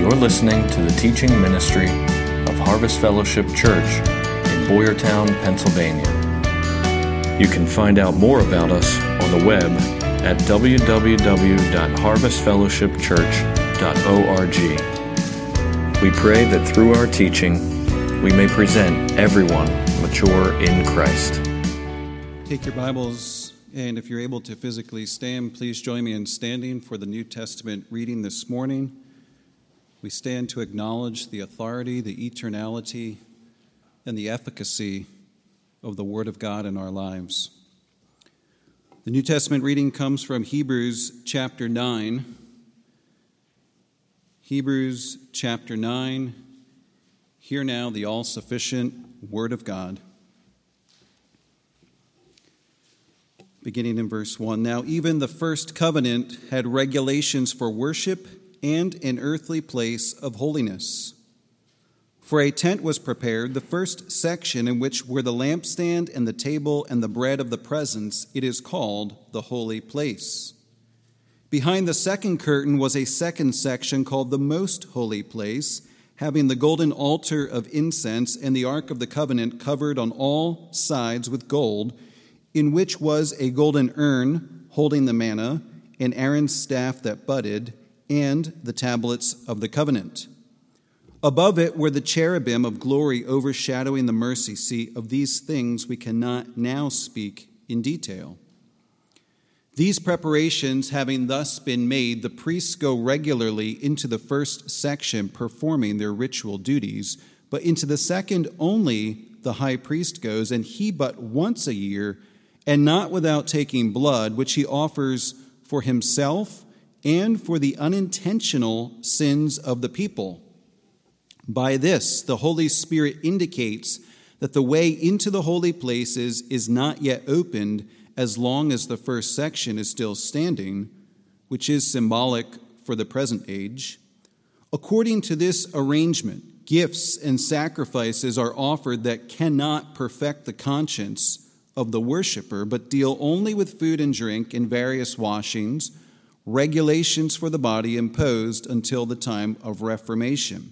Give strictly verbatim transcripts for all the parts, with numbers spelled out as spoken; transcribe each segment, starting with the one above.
You're listening to the teaching ministry of Harvest Fellowship Church in Boyertown, Pennsylvania. You can find out more about us on the web at w w w dot harvest fellowship church dot org. We pray that through our teaching, we may present everyone mature in Christ. Take your Bibles, and if you're able to physically stand, please join me in standing for the New Testament reading this morning. We stand to acknowledge the authority, the eternality, and the efficacy of the Word of God in our lives. The New Testament reading comes from Hebrews chapter nine. Hebrews chapter nine. Hear now the all-sufficient Word of God. Beginning in verse one. Now even the first covenant had regulations for worship and an earthly place of holiness. For a tent was prepared, the first section in which were the lampstand and the table and the bread of the presence. It is called the holy place. Behind the second curtain was a second section called the most holy place, having the golden altar of incense and the ark of the covenant covered on all sides with gold, in which was a golden urn holding the manna, and Aaron's staff that budded, and the tablets of the covenant. Above it were the cherubim of glory overshadowing the mercy seat. Of these things we cannot now speak in detail. These preparations having thus been made, the priests go regularly into the first section performing their ritual duties, but into the second only the high priest goes, and he but once a year, and not without taking blood, which he offers for himself and for the unintentional sins of the people. By this, the Holy Spirit indicates that the way into the holy places is not yet opened as long as the first section is still standing, which is symbolic for the present age. According to this arrangement, gifts and sacrifices are offered that cannot perfect the conscience of the worshiper, but deal only with food and drink and various washings, regulations for the body imposed until the time of Reformation.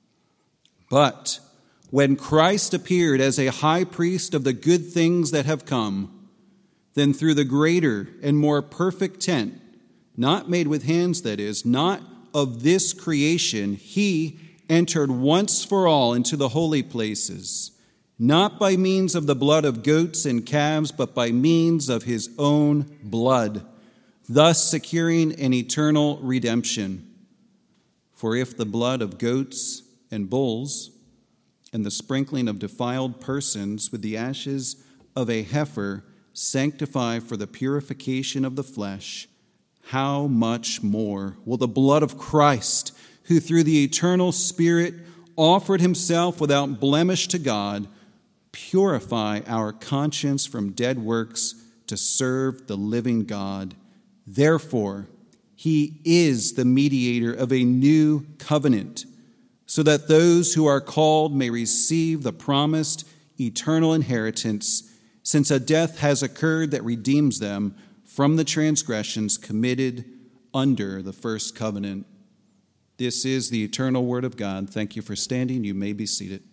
But when Christ appeared as a high priest of the good things that have come, then through the greater and more perfect tent, not made with hands, that is, not of this creation, he entered once for all into the holy places, not by means of the blood of goats and calves, but by means of his own blood, thus securing an eternal redemption. For if the blood of goats and bulls and the sprinkling of defiled persons with the ashes of a heifer sanctify for the purification of the flesh, how much more will the blood of Christ, who through the eternal Spirit offered himself without blemish to God, purify our conscience from dead works to serve the living God? Therefore, he is the mediator of a new covenant, so that those who are called may receive the promised eternal inheritance, since a death has occurred that redeems them from the transgressions committed under the first covenant. This is the eternal word of God. Thank you for standing. You may be seated.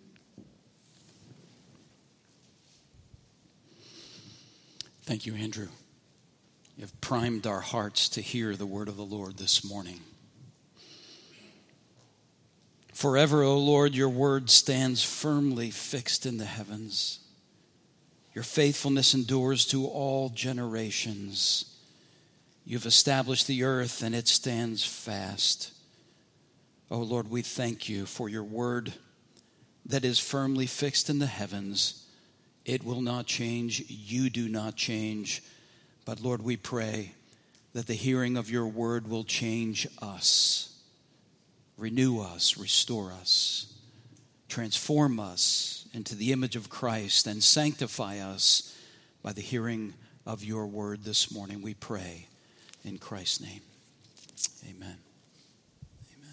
Thank you, Andrew. You have primed our hearts to hear the word of the Lord this morning. Forever, O Lord, your word stands firmly fixed in the heavens. Your faithfulness endures to all generations. You've established the earth and it stands fast. O Lord, we thank you for your word that is firmly fixed in the heavens. It will not change. You do not change. But Lord, we pray that the hearing of your word will change us, renew us, restore us, transform us into the image of Christ, and sanctify us by the hearing of your word this morning. We pray in Christ's name. Amen. Amen.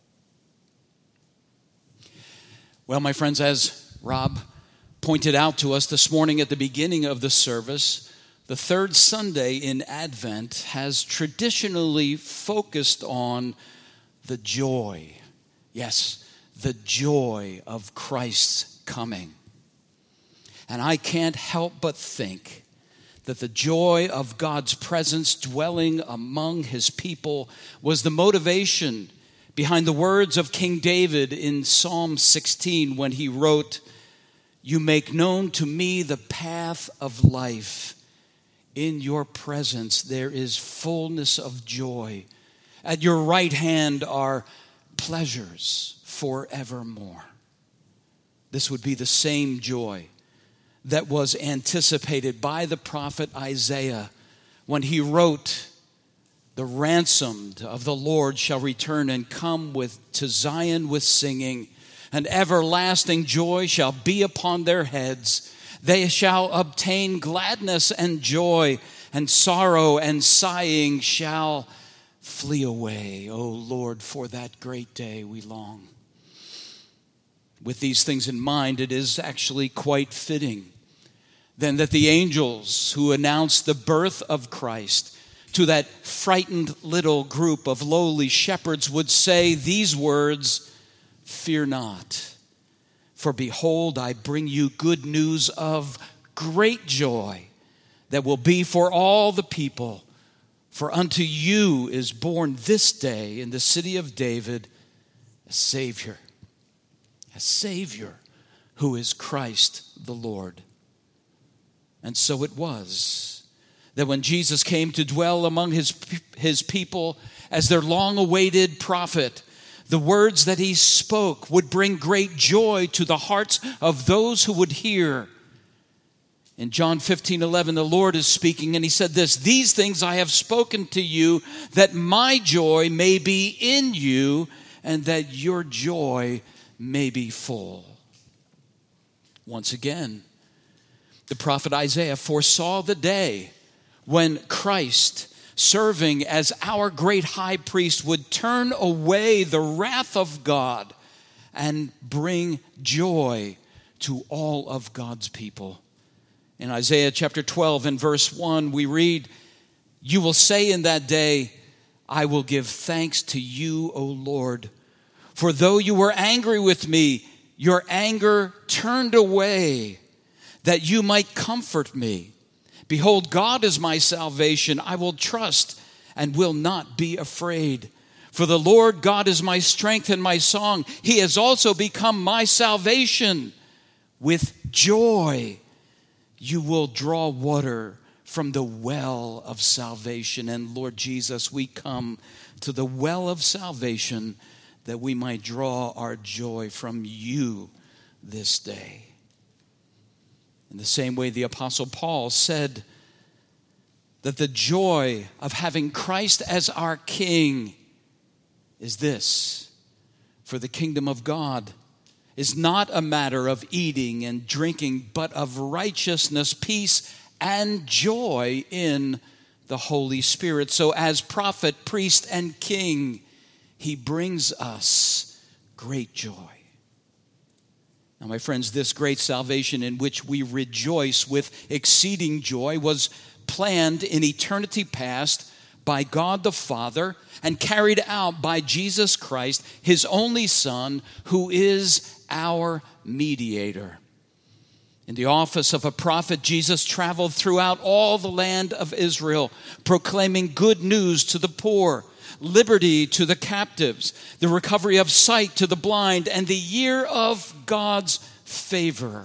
Well, my friends, as Rob pointed out to us this morning at the beginning of the service, the third Sunday in Advent has traditionally focused on the joy Yes, the joy of Christ's coming. And I can't help but think that the joy of God's presence dwelling among his people was the motivation behind the words of King David in Psalm sixteen when he wrote, "You make known to me the path of life. In your presence there is fullness of joy. At your right hand are pleasures forevermore." This would be the same joy that was anticipated by the prophet Isaiah when he wrote, "The ransomed of the Lord shall return and come with to Zion with singing, and everlasting joy shall be upon their heads. They shall obtain gladness and joy, and sorrow and sighing shall flee away. O Lord, for that great day we long." With these things in mind, it is actually quite fitting then that the angels who announced the birth of Christ to that frightened little group of lowly shepherds would say these words, "Fear not, for behold, I bring you good news of great joy that will be for all the people. For unto you is born this day in the city of David a Savior, a Savior who is Christ the Lord." And so it was that when Jesus came to dwell among his, his people as their long-awaited prophet, the words that he spoke would bring great joy to the hearts of those who would hear. In John fifteen eleven, the Lord is speaking, and he said this, "These things I have spoken to you, that my joy may be in you, and that your joy may be full." Once again, the prophet Isaiah foresaw the day when Christ, serving as our great high priest, would turn away the wrath of God and bring joy to all of God's people. In Isaiah chapter twelve and verse one, we read, "You will say in that day, I will give thanks to you, O Lord. For though you were angry with me, your anger turned away, that you might comfort me. Behold, God is my salvation. I will trust and will not be afraid. For the Lord God is my strength and my song. He has also become my salvation. With joy you will draw water from the well of salvation." And Lord Jesus, we come to the well of salvation that we might draw our joy from you this day. In the same way, the Apostle Paul said that the joy of having Christ as our King is this: for the kingdom of God is not a matter of eating and drinking, but of righteousness, peace, and joy in the Holy Spirit. So as prophet, priest, and king, he brings us great joy. Now, my friends, this great salvation in which we rejoice with exceeding joy was planned in eternity past by God the Father and carried out by Jesus Christ, his only Son, who is our mediator. In the office of a prophet, Jesus traveled throughout all the land of Israel, proclaiming good news to the poor, liberty to the captives, the recovery of sight to the blind, and the year of God's favor.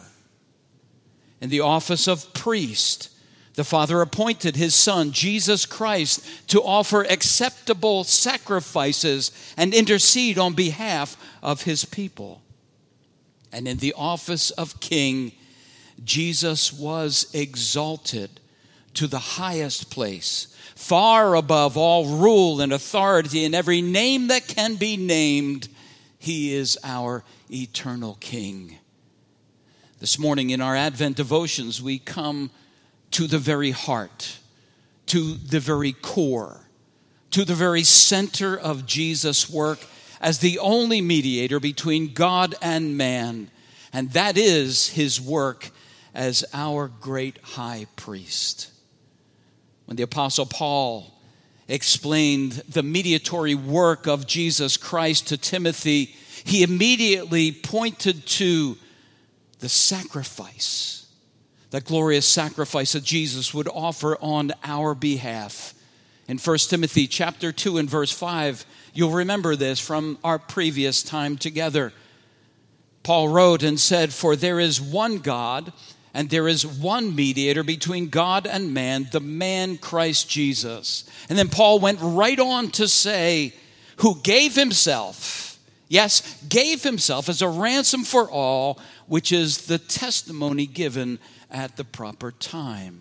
In the office of priest, the Father appointed his Son, Jesus Christ, to offer acceptable sacrifices and intercede on behalf of his people. And in the office of king, Jesus was exalted to the highest place, far above all rule and authority and every name that can be named. He is our eternal King. This morning in our Advent devotions, we come to the very heart, to the very core, to the very center of Jesus' work as the only mediator between God and man, and that is his work as our great high priest. When the Apostle Paul explained the mediatory work of Jesus Christ to Timothy, he immediately pointed to the sacrifice, that glorious sacrifice that Jesus would offer on our behalf. In First Timothy chapter two and verse five, you'll remember this from our previous time together. Paul wrote and said, "For there is one God, and there is one mediator between God and man, the man Christ Jesus." And then Paul went right on to say, "Who gave himself," yes, gave himself as a ransom for all, which is the testimony given at the proper time.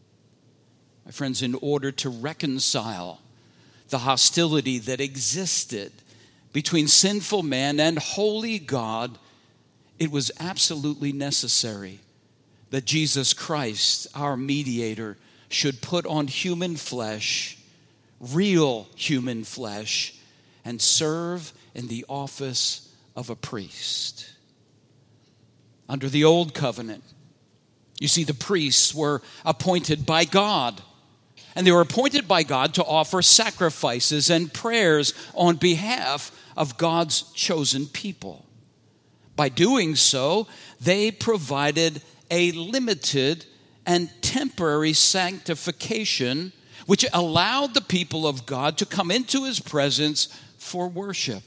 My friends, in order to reconcile the hostility that existed between sinful man and holy God, it was absolutely necessary that Jesus Christ, our mediator, should put on human flesh, real human flesh, and serve in the office of a priest. Under the old covenant, you see, the priests were appointed by God. And they were appointed by God to offer sacrifices and prayers on behalf of God's chosen people. By doing so, they provided a limited and temporary sanctification which allowed the people of God to come into his presence for worship.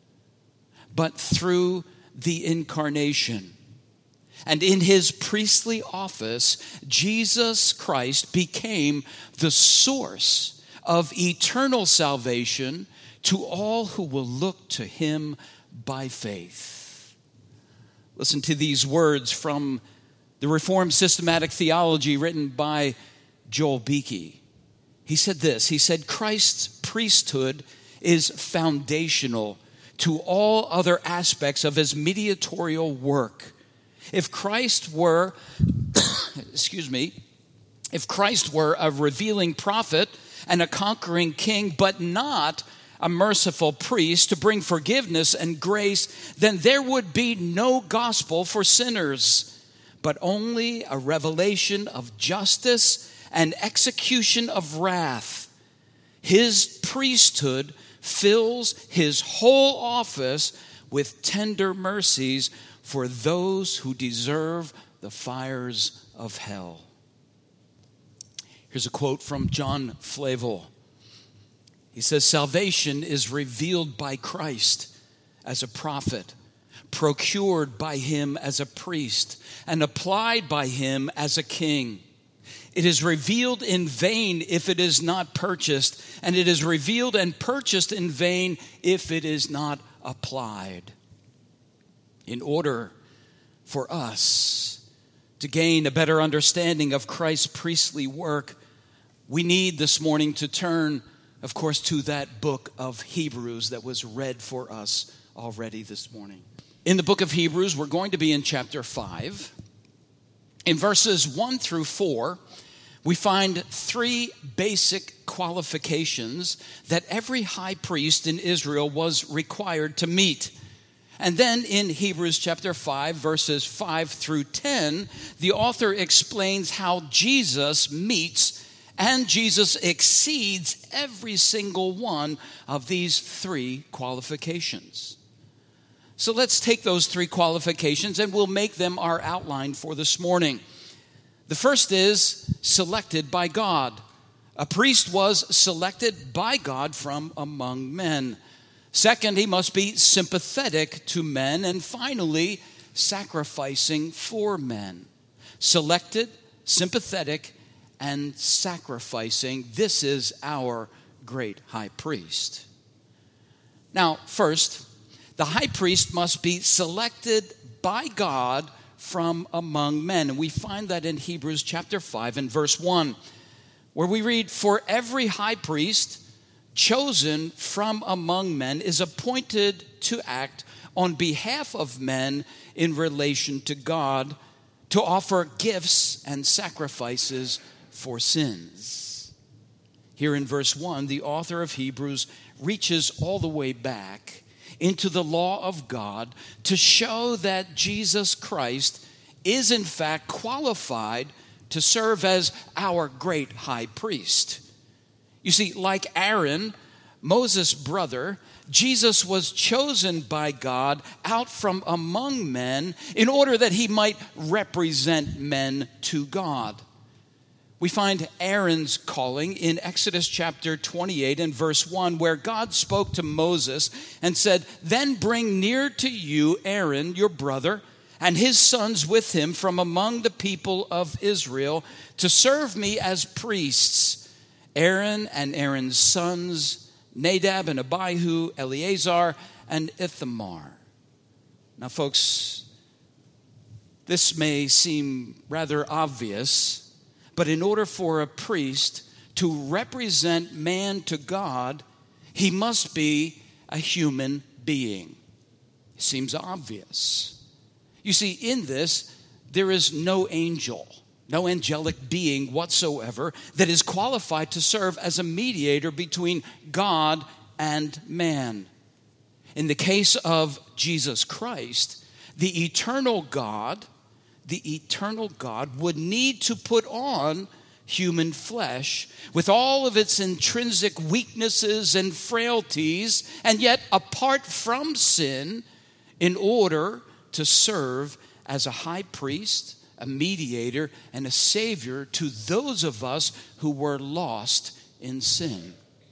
But through the incarnation and in his priestly office, Jesus Christ became the source of eternal salvation to all who will look to him by faith. Listen to these words from the Reformed Systematic Theology written by Joel Beeke. He said this, he said, "Christ's priesthood is foundational to all other aspects of his mediatorial work. If Christ were, excuse me, if Christ were a revealing prophet and a conquering king, but not a merciful priest to bring forgiveness and grace, then there would be no gospel for sinners, but only a revelation of justice and execution of wrath. His priesthood fills his whole office with tender mercies for those who deserve the fires of hell." Here's a quote from John Flavel. He says, "Salvation is revealed by Christ as a prophet, procured by him as a priest, and applied by him as a king. It is revealed in vain if it is not purchased, and it is revealed and purchased in vain if it is not applied." In order for us to gain a better understanding of Christ's priestly work, we need this morning to turn, of course, to that book of Hebrews that was read for us already this morning. In the book of Hebrews, we're going to be in chapter five. In verses one through four, we find three basic qualifications that every high priest in Israel was required to meet. And then in Hebrews chapter five, verses five through ten, the author explains how Jesus meets and Jesus exceeds every single one of these three qualifications. So let's take those three qualifications and we'll make them our outline for this morning. The first is selected by God. A priest was selected by God from among men. Second, he must be sympathetic to men. And finally, sacrificing for men. Selected, sympathetic, and sacrificing. This is our great high priest. Now, first, the high priest must be selected by God from among men. And we find that in Hebrews chapter five and verse one, where we read, "For every high priest chosen from among men is appointed to act on behalf of men in relation to God, to offer gifts and sacrifices for sins." Here in verse one, the author of Hebrews reaches all the way back into the law of God to show that Jesus Christ is in fact qualified to serve as our great high priest. You see, like Aaron, Moses' brother, Jesus was chosen by God out from among men in order that he might represent men to God. We find Aaron's calling in Exodus chapter twenty-eight and verse one, where God spoke to Moses and said, "Then bring near to you Aaron, your brother, and his sons with him from among the people of Israel to serve me as priests. Aaron and Aaron's sons, Nadab and Abihu, Eleazar and Ithamar." Now, folks, this may seem rather obvious, but in order for a priest to represent man to God, he must be a human being. It seems obvious. You see, in this, there is no angel, no angelic being whatsoever that is qualified to serve as a mediator between God and man. In the case of Jesus Christ, the eternal God, the eternal God would need to put on human flesh with all of its intrinsic weaknesses and frailties, and yet apart from sin, in order to serve as a high priest, a mediator, and a savior to those of us who were lost in sin.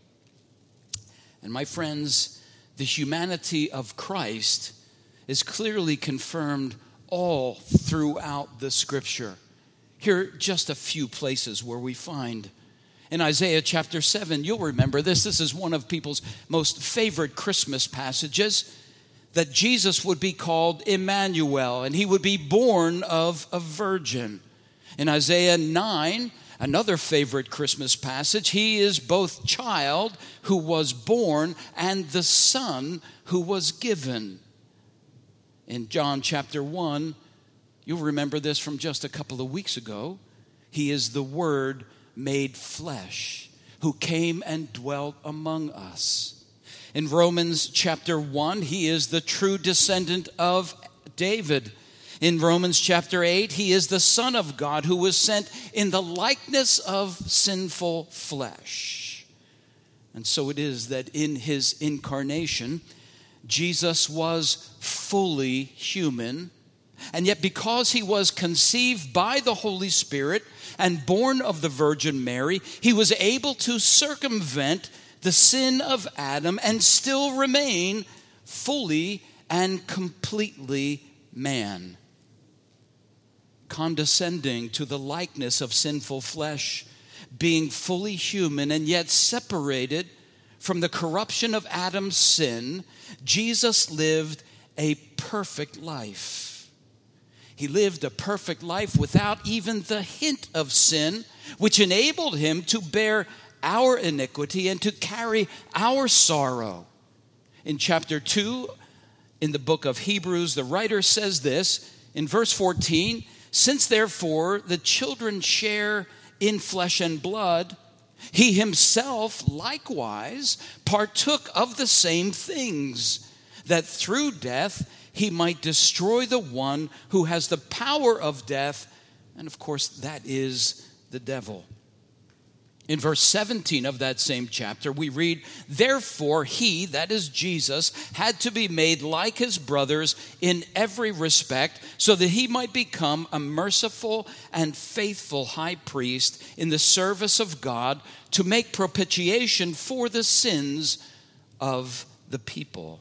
And my friends, the humanity of Christ is clearly confirmed all throughout the scripture. Here are just a few places where we find. In Isaiah chapter seven, you'll remember this. This is one of people's most favorite Christmas passages, that Jesus would be called Emmanuel, and he would be born of a virgin. In Isaiah nine, another favorite Christmas passage, he is both child who was born and the son who was given. In John chapter one, you'll remember this from just a couple of weeks ago. He is the Word made flesh, who came and dwelt among us. In Romans chapter one, he is the true descendant of David. In Romans chapter eight, he is the Son of God who was sent in the likeness of sinful flesh. And so it is that in his incarnation, Jesus was fully human, and yet because he was conceived by the Holy Spirit and born of the Virgin Mary, he was able to circumvent the sin of Adam and still remain fully and completely man. Condescending to the likeness of sinful flesh, being fully human and yet separated from the corruption of Adam's sin, Jesus lived a perfect life. He lived a perfect life without even the hint of sin, which enabled him to bear our iniquity and to carry our sorrow. In chapter two, in the book of Hebrews, the writer says this in verse fourteen, "Since therefore the children share in flesh and blood, he himself likewise partook of the same things, that through death he might destroy the one who has the power of death," and of course that is the devil. In verse seventeen of that same chapter, we read, "Therefore he," that is Jesus, "had to be made like his brothers in every respect, so that he might become a merciful and faithful high priest in the service of God, to make propitiation for the sins of the people."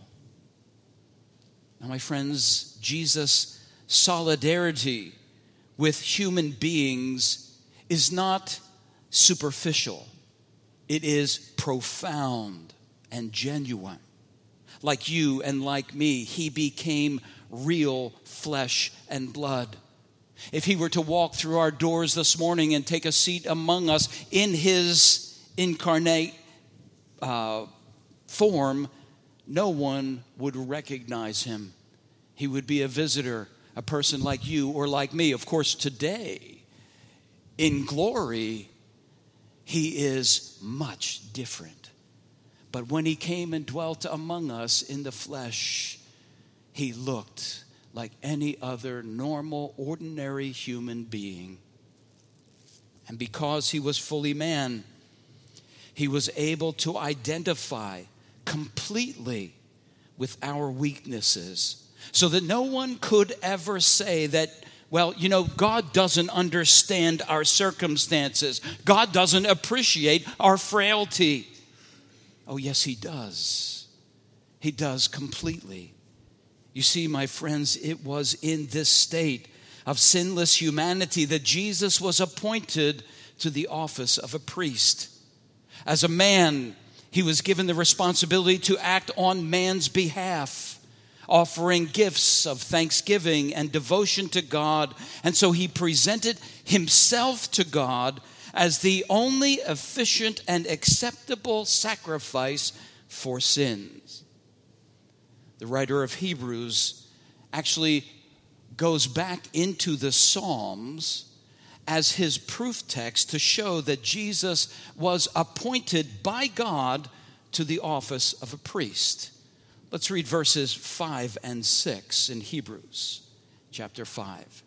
Now, my friends, Jesus' solidarity with human beings is not superficial. It is profound and genuine. Like you and like me, he became real flesh and blood. If he were to walk through our doors this morning and take a seat among us in his incarnate uh, form, no one would recognize him. He would be a visitor, a person like you or like me. Of course, today, in glory, he is much different. But when he came and dwelt among us in the flesh, he looked like any other normal, ordinary human being. And because he was fully man, he was able to identify completely with our weaknesses, so that no one could ever say that, well, you know, God doesn't understand our circumstances. God doesn't appreciate our frailty. Oh, yes, he does. He does completely. You see, my friends, it was in this state of sinless humanity that Jesus was appointed to the office of a priest. As a man, he was given the responsibility to act on man's behalf, offering gifts of thanksgiving and devotion to God. And so he presented himself to God as the only efficient and acceptable sacrifice for sins. The writer of Hebrews actually goes back into the Psalms as his proof text to show that Jesus was appointed by God to the office of a priest. Let's read verses five and six in Hebrews chapter five.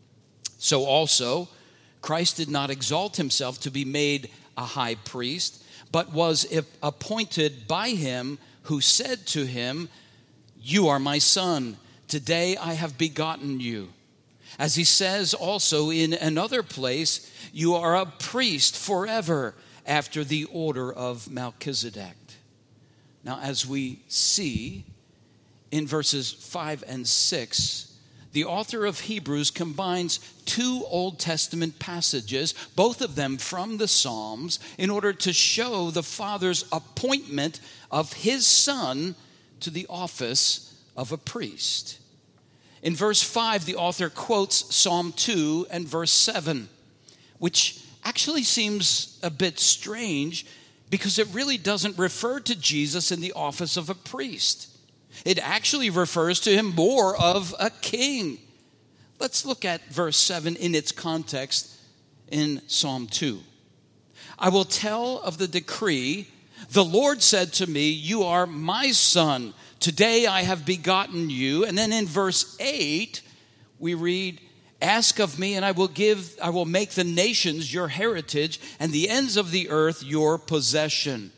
So also, Christ did not exalt himself to be made a high priest, but was appointed by him who said to him, "You are my son, today I have begotten you." As he says also in another place, "You are a priest forever after the order of Melchizedek." Now, as we see in verses five and six, the author of Hebrews combines two Old Testament passages, both of them from the Psalms, in order to show the Father's appointment of his Son to the office of a priest. In verse five, the author quotes Psalm two and verse seven, which actually seems a bit strange because it really doesn't refer to Jesus in the office of a priest. It actually refers to him more of a king. Let's look at verse seven in its context in Psalm two. "I will tell of the decree. The Lord said to me, 'You are my son. Today I have begotten you.'" And then in verse eight, we read, "Ask of me, and I will give, I will make the nations your heritage, and the ends of the earth your possession."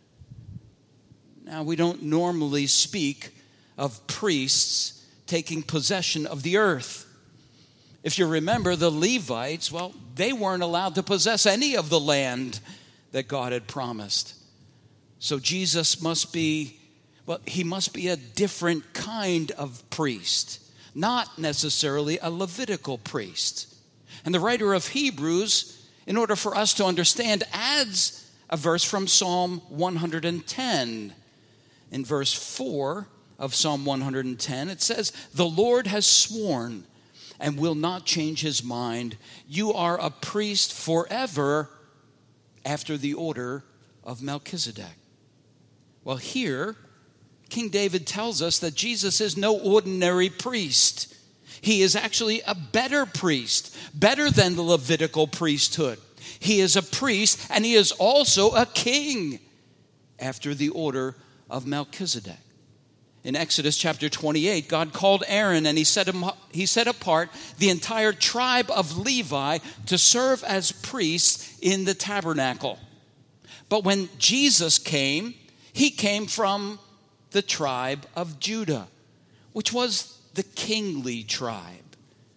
Now, we don't normally speak of priests taking possession of the earth. If you remember, the Levites, well, they weren't allowed to possess any of the land that God had promised. So Jesus must be, well, he must be a different kind of priest, not necessarily a Levitical priest. And the writer of Hebrews, in order for us to understand, adds a verse from Psalm one hundred ten. In verse four of Psalm one hundred ten, it says, "The Lord has sworn and will not change his mind. You are a priest forever after the order of Melchizedek." Well, here, King David tells us that Jesus is no ordinary priest. He is actually a better priest, better than the Levitical priesthood. He is a priest, and he is also a king after the order of Melchizedek. In Exodus chapter twenty-eight, God called Aaron, and he set him, he set apart the entire tribe of Levi to serve as priests in the tabernacle. But when Jesus came, he came from the tribe of Judah, which was the kingly tribe.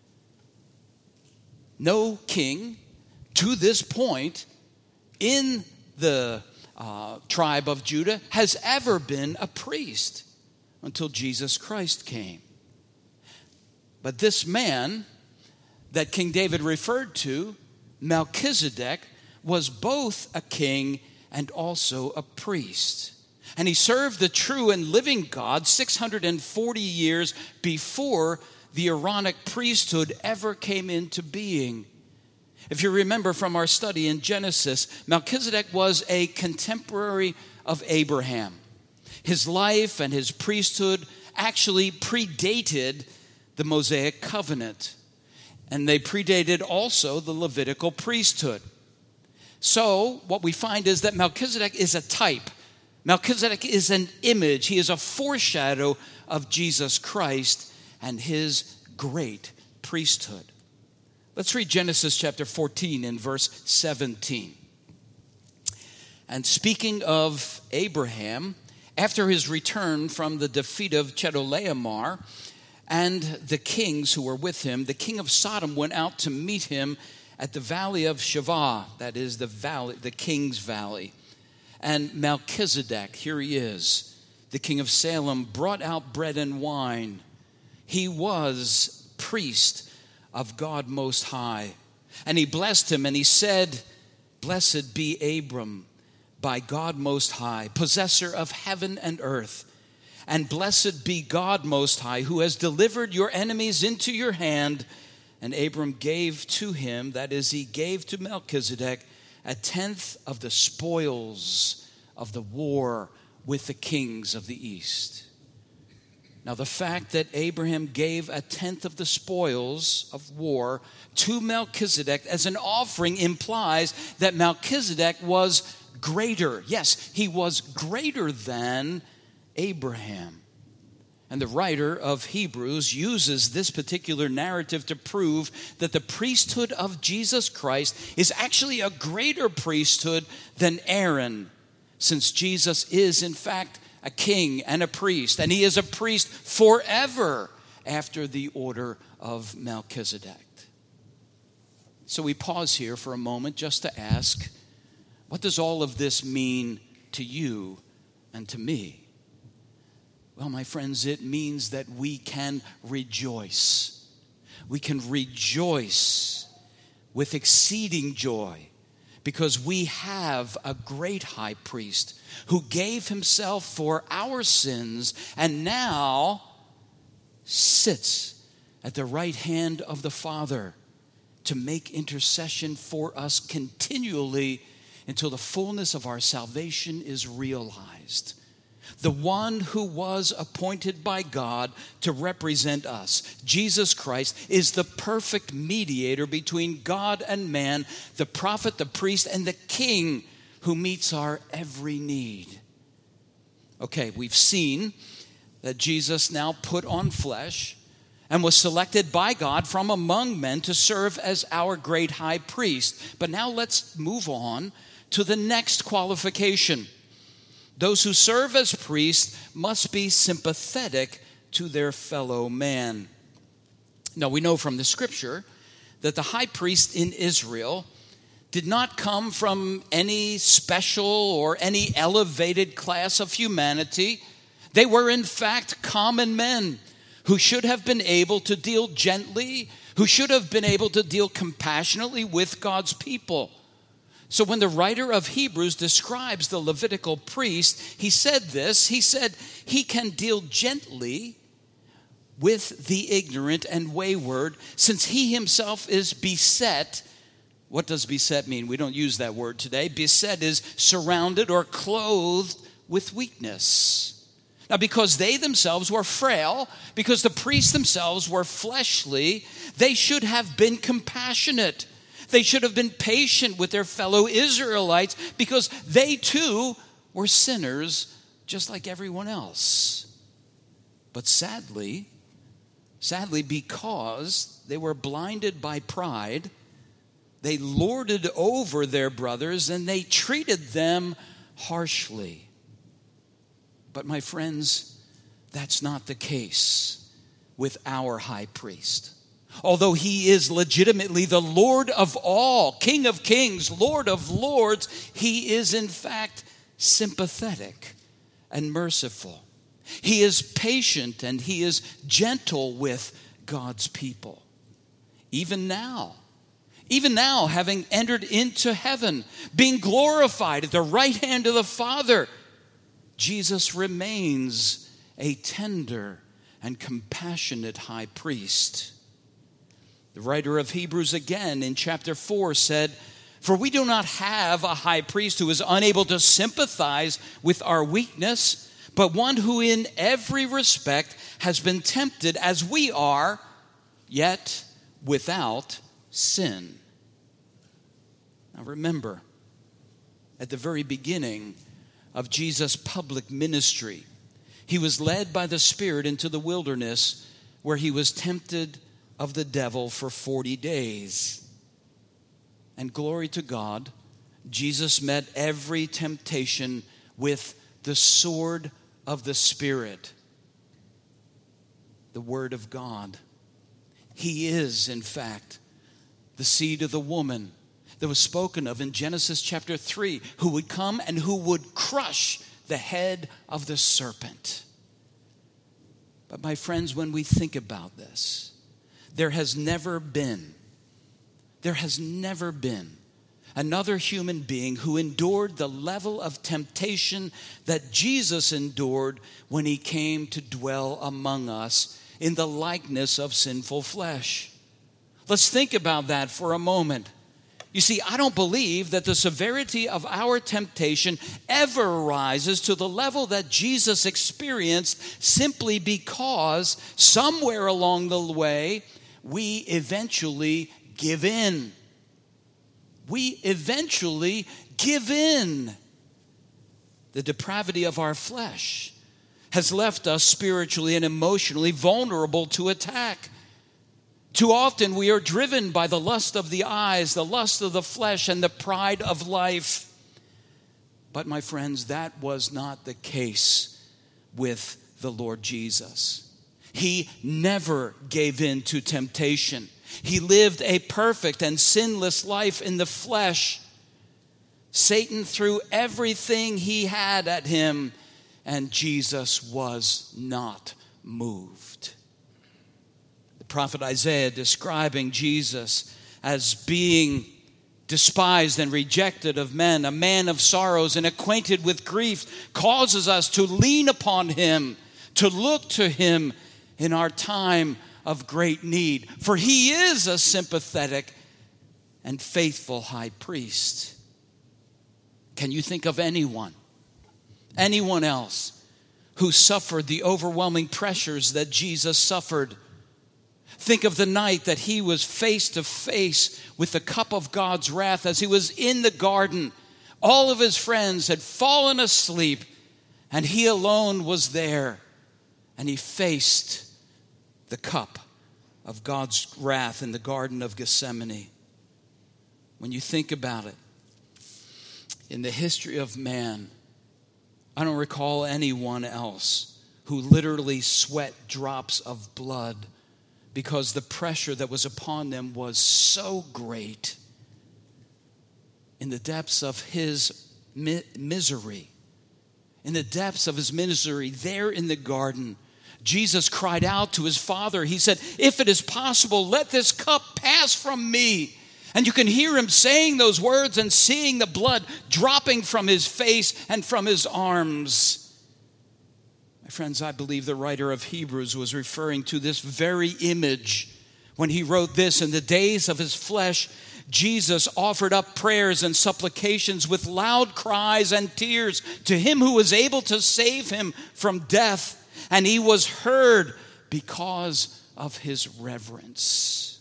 No king to this point in the uh, tribe of Judah has ever been a priest until Jesus Christ came. But this man that King David referred to, Melchizedek, was both a king and also a priest. And he served the true and living God six hundred forty years before the Aaronic priesthood ever came into being. If you remember from our study in Genesis, Melchizedek was a contemporary of Abraham. His life and his priesthood actually predated the Mosaic covenant, and they predated also the Levitical priesthood. So what we find is that Melchizedek is a type. Melchizedek is an image. He is a foreshadow of Jesus Christ and his great priesthood. Let's read Genesis chapter fourteen in verse seventeen. "And speaking of Abraham, After his return from the defeat of Chedorlaomer and the kings who were with him, the king of Sodom went out to meet him at the valley of Shavah, that is the valley, the king's valley. And Melchizedek, here he is, the king of Salem, brought out bread and wine. He was priest of God Most High. And he blessed him, and he said, "Blessed be Abram by God Most High, possessor of heaven and earth. And blessed be God Most High, who has delivered your enemies into your hand." And Abram gave to him, that is, he gave to Melchizedek, a tenth of the spoils of the war with the kings of the east. Now, the fact that Abraham gave a tenth of the spoils of war to Melchizedek as an offering implies that Melchizedek was greater. Yes, he was greater than Abraham. And the writer of Hebrews uses this particular narrative to prove that the priesthood of Jesus Christ is actually a greater priesthood than Aaron, since Jesus is, in fact, a king and a priest, and he is a priest forever after the order of Melchizedek. So we pause here for a moment just to ask, what does all of this mean to you and to me? Well, my friends, it means that we can rejoice. We can rejoice with exceeding joy because we have a great high priest who gave himself for our sins and now sits at the right hand of the Father to make intercession for us continually until the fullness of our salvation is realized. The one who was appointed by God to represent us, Jesus Christ, is the perfect mediator between God and man, the prophet, the priest, and the king who meets our every need. Okay, we've seen that Jesus now put on flesh and was selected by God from among men to serve as our great high priest. But now let's move on to the next qualification. Those who serve as priests must be sympathetic to their fellow man. Now, we know from the scripture that the high priest in Israel did not come from any special or any elevated class of humanity. They were, in fact, common men who should have been able to deal gently, who should have been able to deal compassionately with God's people. So when the writer of Hebrews describes the Levitical priest, he said this, he said, he can deal gently with the ignorant and wayward, since he himself is beset. What does beset mean? We don't use that word today. Beset is surrounded or clothed with weakness. Now, because they themselves were frail, because the priests themselves were fleshly, they should have been compassionate. They should have been patient with their fellow Israelites because they too were sinners just like everyone else. But sadly, sadly, because they were blinded by pride, they lorded over their brothers and they treated them harshly. But my friends, that's not the case with our high priest. Although he is legitimately the Lord of all, King of kings, Lord of lords, he is in fact sympathetic and merciful. He is patient and he is gentle with God's people. Even now, even now, having entered into heaven, being glorified at the right hand of the Father, Jesus remains a tender and compassionate high priest. The writer of Hebrews again in chapter four said, "For we do not have a high priest who is unable to sympathize with our weakness, but one who in every respect has been tempted as we are, yet without sin." Now remember, at the very beginning of Jesus' public ministry, he was led by the Spirit into the wilderness where he was tempted of the devil for forty days. And glory to God, Jesus met every temptation with the sword of the Spirit, the Word of God. He is, in fact, the seed of the woman that was spoken of in Genesis chapter three, who would come and who would crush the head of the serpent. But my friends, when we think about this, there has never been, there has never been another human being who endured the level of temptation that Jesus endured when he came to dwell among us in the likeness of sinful flesh. Let's think about that for a moment. You see, I don't believe that the severity of our temptation ever rises to the level that Jesus experienced simply because somewhere along the way we eventually give in. We eventually give in. The depravity of our flesh has left us spiritually and emotionally vulnerable to attack. Too often we are driven by the lust of the eyes, the lust of the flesh, and the pride of life. But my friends, that was not the case with the Lord Jesus. He never gave in to temptation. He lived a perfect and sinless life in the flesh. Satan threw everything he had at him, and Jesus was not moved. The prophet Isaiah, describing Jesus as being despised and rejected of men, a man of sorrows and acquainted with grief, causes us to lean upon him, to look to him in our time of great need. For he is a sympathetic and faithful high priest. Can you think of anyone, anyone else who suffered the overwhelming pressures that Jesus suffered? Think of the night that he was face to face with the cup of God's wrath as he was in the garden. All of his friends had fallen asleep, and he alone was there. And he faced the cup of God's wrath in the Garden of Gethsemane. When you think about it, in the history of man, I don't recall anyone else who literally sweat drops of blood because the pressure that was upon them was so great. In the depths of his mi- misery, in the depths of his misery, there in the garden, Jesus cried out to his Father. He said, "If it is possible, let this cup pass from me." And you can hear him saying those words and seeing the blood dropping from his face and from his arms. My friends, I believe the writer of Hebrews was referring to this very image when he wrote this: in the days of his flesh, Jesus offered up prayers and supplications with loud cries and tears to him who was able to save him from death. And he was heard because of his reverence.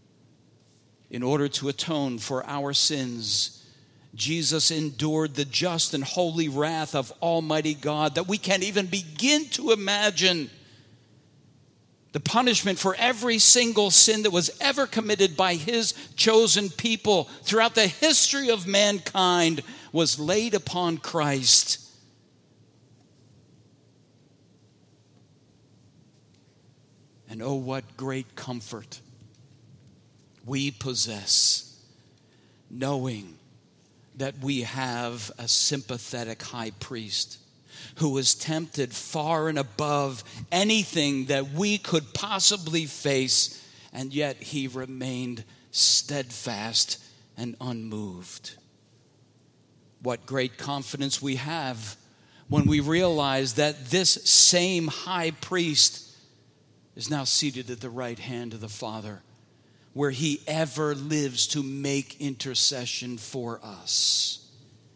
In order to atone for our sins, Jesus endured the just and holy wrath of Almighty God that we can't even begin to imagine. The punishment for every single sin that was ever committed by his chosen people throughout the history of mankind was laid upon Christ. And oh, what great comfort we possess, knowing that we have a sympathetic high priest who was tempted far and above anything that we could possibly face, and yet he remained steadfast and unmoved. What great confidence we have when we realize that this same high priest is now seated at the right hand of the Father, where he ever lives to make intercession for us.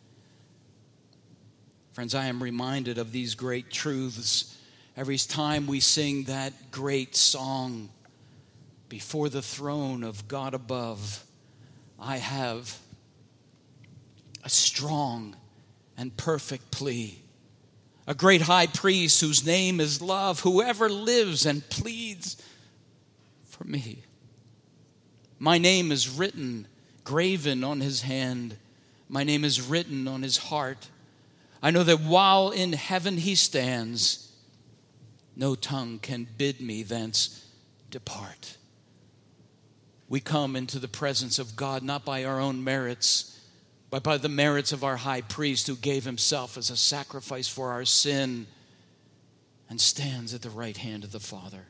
Friends, I am reminded of these great truths every time we sing that great song, "Before the throne of God above, I have a strong and perfect plea. A great high priest whose name is love, whoever lives and pleads for me. My name is written, graven on his hand. My name is written on his heart. I know that while in heaven he stands, no tongue can bid me thence depart. We come into the presence of God not by our own merits, but by the merits of our high priest who gave himself as a sacrifice for our sin and stands at the right hand of the Father.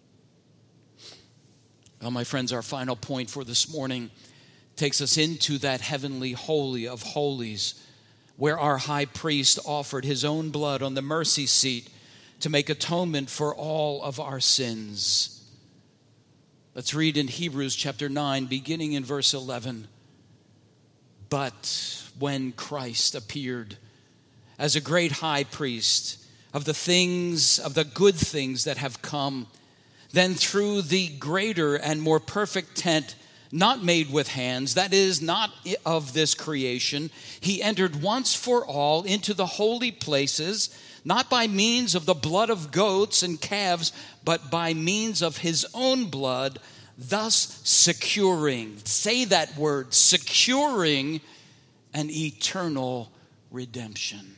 Well, my friends, our final point for this morning takes us into that heavenly holy of holies, where our high priest offered his own blood on the mercy seat to make atonement for all of our sins. Let's read in Hebrews chapter nine, beginning in verse eleven. But when Christ appeared as a great high priest of the things, of the good things that have come, then through the greater and more perfect tent, not made with hands, that is, not of this creation, he entered once for all into the holy places, not by means of the blood of goats and calves, but by means of his own blood, thus securing, say that word, securing an eternal redemption.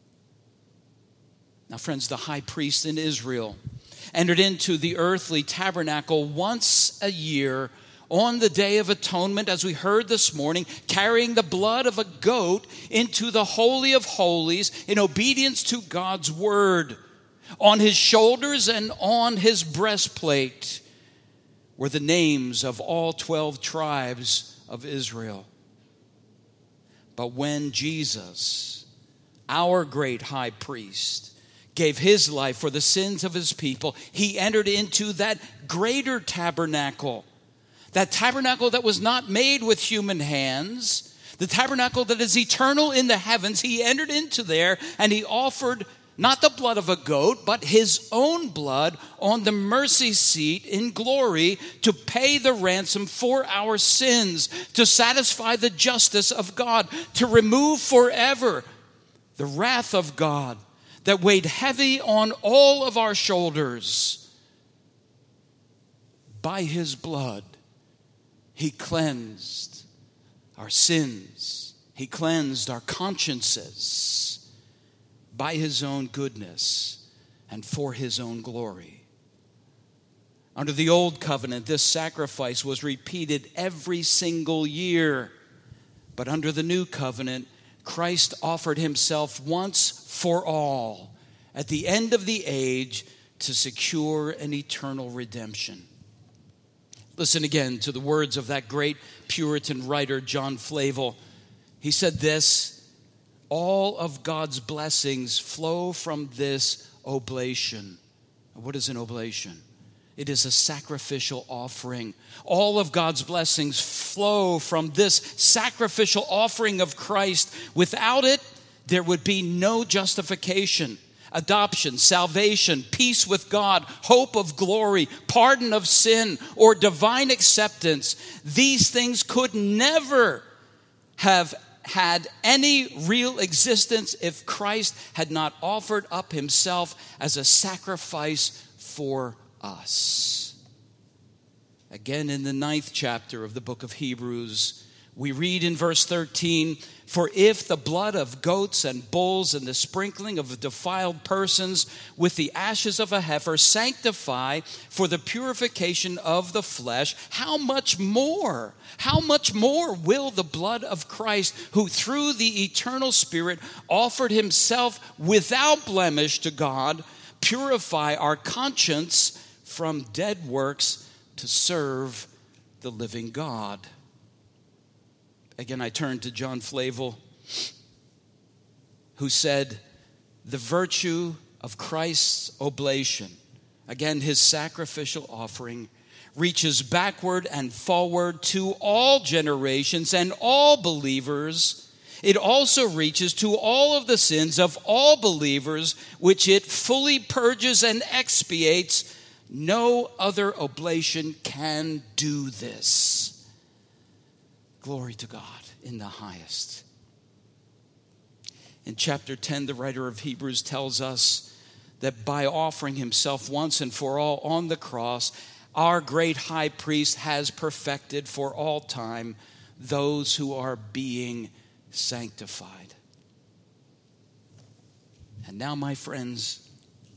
Now, friends, the high priest in Israel entered into the earthly tabernacle once a year on the Day of Atonement, as we heard this morning, carrying the blood of a goat into the Holy of Holies in obedience to God's word. On his shoulders and on his breastplate were the names of all twelve tribes of Israel. But when Jesus, our great high priest, gave his life for the sins of his people, he entered into that greater tabernacle. That tabernacle that was not made with human hands, the tabernacle that is eternal in the heavens. He entered into there and he offered not the blood of a goat, but his own blood on the mercy seat in glory to pay the ransom for our sins, to satisfy the justice of God, to remove forever the wrath of God that weighed heavy on all of our shoulders. By his blood, he cleansed our sins. He cleansed our consciences by his own goodness and for his own glory. Under the old covenant, this sacrifice was repeated every single year. But under the new covenant, Christ offered himself once for all at the end of the age to secure an eternal redemption. Listen again to the words of that great Puritan writer, John Flavel. He said this: all of God's blessings flow from this oblation. What is an oblation? It is a sacrificial offering. All of God's blessings flow from this sacrificial offering of Christ. Without it, there would be no justification, adoption, salvation, peace with God, hope of glory, pardon of sin, or divine acceptance. These things could never have had any real existence if Christ had not offered up himself as a sacrifice for us. Again, in the ninth chapter of the book of Hebrews, we read in verse thirteen, for if the blood of goats and bulls and the sprinkling of defiled persons with the ashes of a heifer sanctify for the purification of the flesh, how much more, how much more will the blood of Christ, who through the eternal Spirit offered himself without blemish to God, purify our conscience from dead works to serve the living God. Again, I turn to John Flavel, who said, the virtue of Christ's oblation, again, his sacrificial offering, reaches backward and forward to all generations and all believers. It also reaches to all of the sins of all believers, which it fully purges and expiates. No other oblation can do this. Glory to God in the highest. In chapter ten, the writer of Hebrews tells us that by offering himself once and for all on the cross, our great high priest has perfected for all time those who are being sanctified. And now, my friends,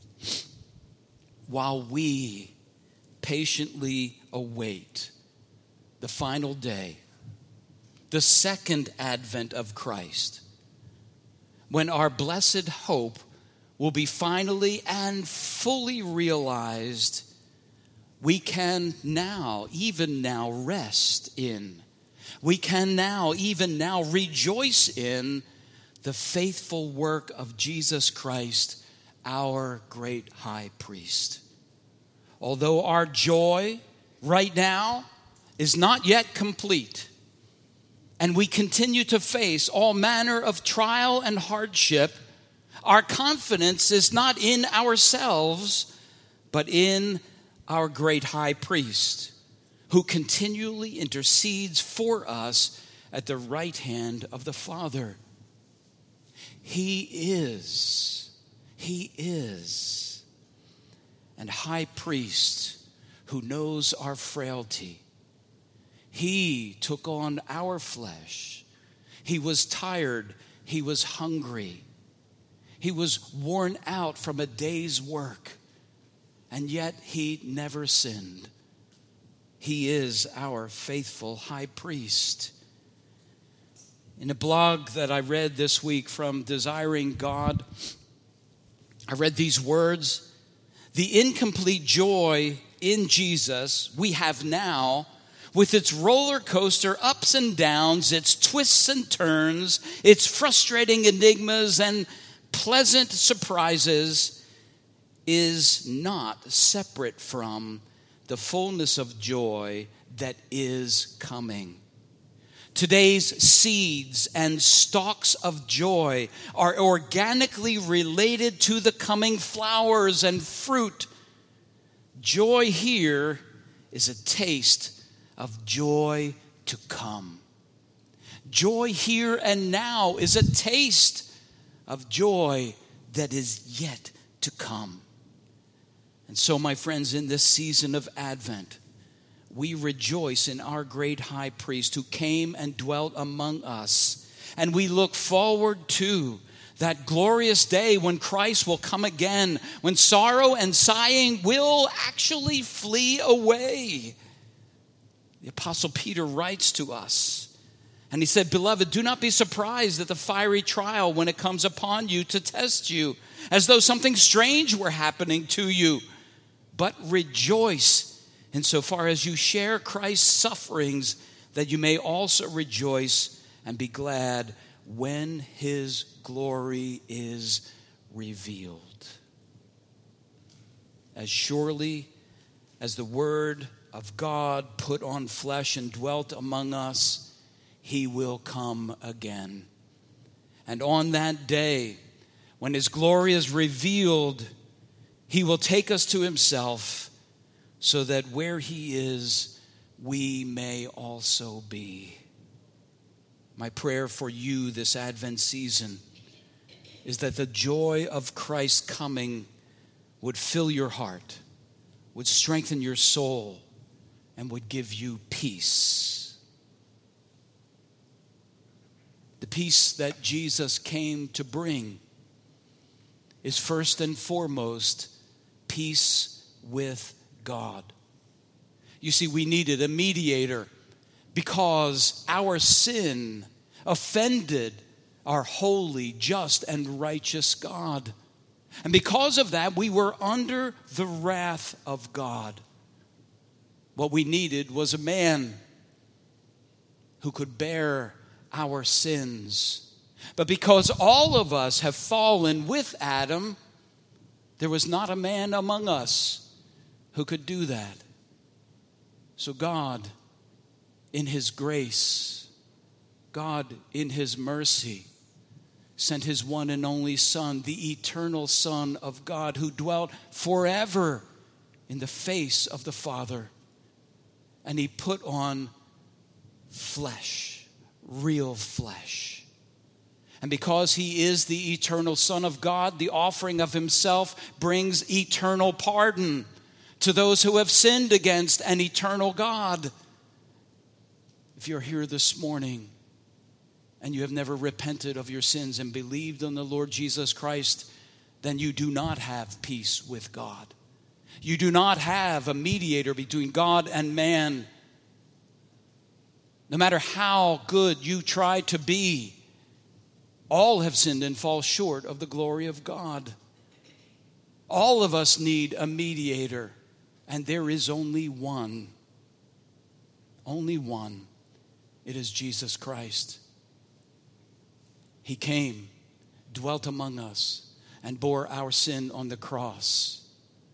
while we patiently await the final day, the second advent of Christ, when our blessed hope will be finally and fully realized, we can now, even now, rest in. We can now, even now, rejoice in the faithful work of Jesus Christ, our great high priest. Although our joy right now is not yet complete, and we continue to face all manner of trial and hardship, our confidence is not in ourselves, but in our great high priest, who continually intercedes for us at the right hand of the Father. He is, he is an high priest who knows our frailty. He took on our flesh. He was tired. He was hungry. He was worn out from a day's work, and yet he never sinned. He is our faithful high priest. In a blog that I read this week from Desiring God, I read these words: the incomplete joy in Jesus we have now, with its roller coaster ups and downs, its twists and turns, its frustrating enigmas and pleasant surprises, is not separate from the fullness of joy that is coming. Today's seeds and stalks of joy are organically related to the coming flowers and fruit. Joy here is a taste of joy to come. Joy here and now is a taste of joy that is yet to come. And so, my friends, in this season of Advent, we rejoice in our great high priest who came and dwelt among us. And we look forward to that glorious day when Christ will come again, when sorrow and sighing will actually flee away. The Apostle Peter writes to us, and he said, "Beloved, do not be surprised at the fiery trial when it comes upon you to test you, as though something strange were happening to you. But rejoice insofar as you share Christ's sufferings, that you may also rejoice and be glad when his glory is revealed." As surely as the word of God put on flesh and dwelt among us, he will come again. And on that day, when his glory is revealed, he will take us to himself, so that where he is, we may also be. My prayer for you this Advent season is that the joy of Christ's coming would fill your heart, would strengthen your soul, and would give you peace. The peace that Jesus came to bring is first and foremost peace with God. You see, we needed a mediator because our sin offended our holy, just, and righteous God. And because of that, we were under the wrath of God. What we needed was a man who could bear our sins. But because all of us have fallen with Adam, there was not a man among us who could do that. So God, in his grace, God in his mercy, sent his one and only Son, the eternal Son of God, who dwelt forever in the face of the Father. And he put on flesh, real flesh. And because he is the eternal Son of God, the offering of himself brings eternal pardon to those who have sinned against an eternal God. If you're here this morning and you have never repented of your sins and believed in the Lord Jesus Christ then you do not have peace with God. You do not have a mediator between God and man. No matter how good you try to be, all have sinned and fall short of the glory of God. All of us need a mediator, and there is only one. Only one. It is Jesus Christ. He came, dwelt among us, and bore our sin on the cross.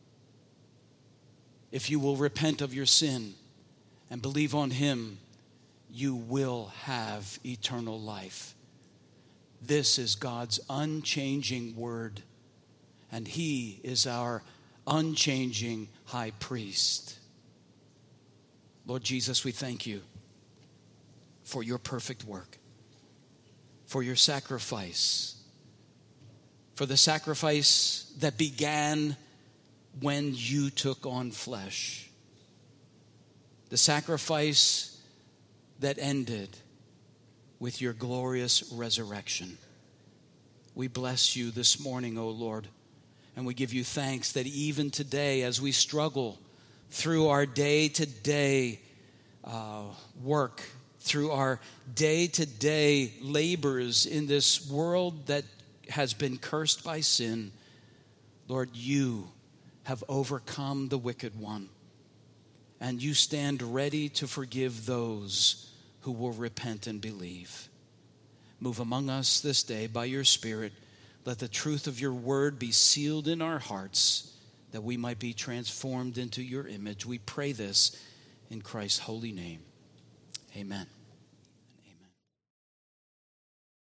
If you will repent of your sin and believe on him, you will have eternal life. This is God's unchanging word, and he is our unchanging high priest. Lord Jesus, we thank you for your perfect work, for your sacrifice, for the sacrifice that began when you took on flesh, the sacrifice that ended with your glorious resurrection. We bless you this morning, O Lord, and we give you thanks that even today, as we struggle through our day-to-day uh, work, through our day-to-day labors in this world that has been cursed by sin, Lord, you have overcome the wicked one, and you stand ready to forgive those who will repent and believe. Move among us this day by your Spirit. Let the truth of your word be sealed in our hearts, that we might be transformed into your image. We pray this in Christ's holy name. Amen.